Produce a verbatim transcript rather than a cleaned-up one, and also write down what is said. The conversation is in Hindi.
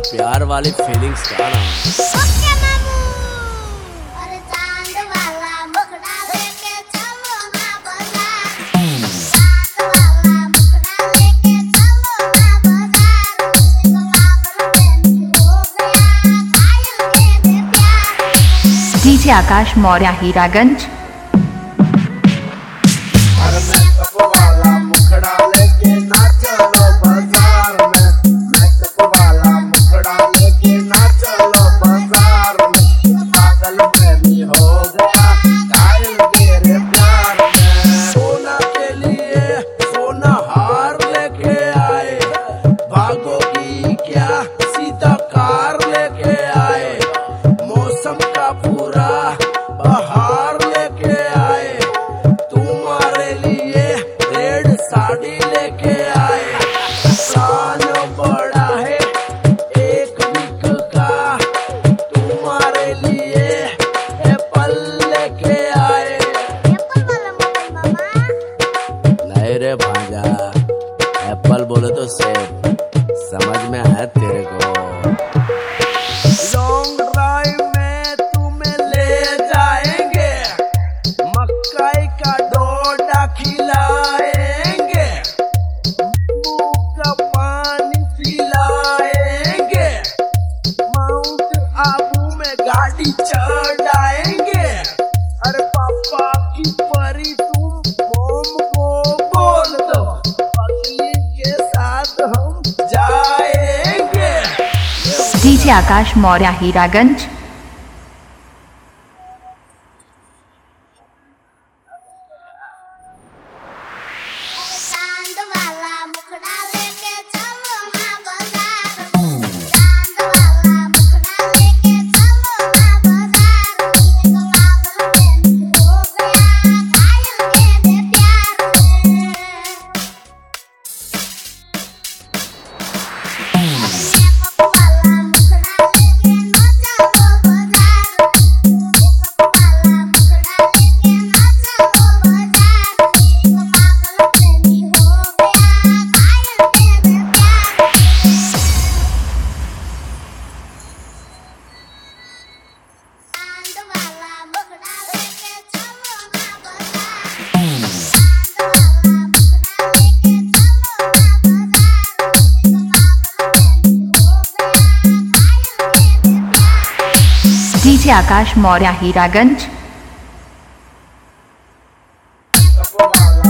प्यार वाली फीलिंग्स का ना। ओके मामू। अरे चांद वाला मुखड़ा लेके चलो ना बाजार। चांद वाला मुखड़ा लेके चलो ना बाजार। मुझको पागल प्रेमी हो गया घायल मेरे प्यार। डीजे आकाश मौर्य हीरागंज। अरे मेकअप वाला मुखड़ा लेके ना चलो बाजार में। मेकअप वाला मुखड़ा लेके ना चलो बाजार में। पागल प्रेमी हो गया घायल तेरे प्यार में। सोना के लिए सोना हार लेके आए, भागोगी क्या सीधा कार लेके आए। मौसम का पूरा बहार लेके आए, तुम्हारे लिए रेड साड़ी लेके आए। प्लान बड़ा है एक वीक का, तुम्हारे लिए एप्पल लेके आए। एप्पल वाला मोबाइल मामा। नहीं रे भांजा, एप्पल बोले तो सेब, समझ में आया तेरे को। लॉन्ग ड्राइव में तुम्हें ले जाएंगे, मकई का डोडा खिलाएंगे, नींबू का पानी पिलाएंगे, माउंट आबू में गाड़ी चढ़ाएंगे। अरे पापा की परी तुम मोम को बोल दो, पगली के साथ हम जाएंगे। डीजे आकाश मौर्य हीरागंज। चांद वाला मुखड़ा लेके चलो ना बाजार। चांद वाला मुखड़ा लेके चलो ना बाजार। मुझको पागल प्रेमी हो गया घायल मेरे प्यार में। मेकअप वाला मुखड़ा लेके ना चलो बाजार। मेकअप वाला मुखड़ा लेके ना चलो बाजार। मुझको पागल प्रेमी हो गया घायल मेरे प्यार में। चांद वाला मुखड़ा लेके चलो ना बाजार। चांद वाला मुखड़ा लेके चलो ना बाजार। मुझको पागल प्रेमी हो गया घायल मेरे प्यार में। डीजे आकाश मौर्य हीरागंज। मेकअप वाला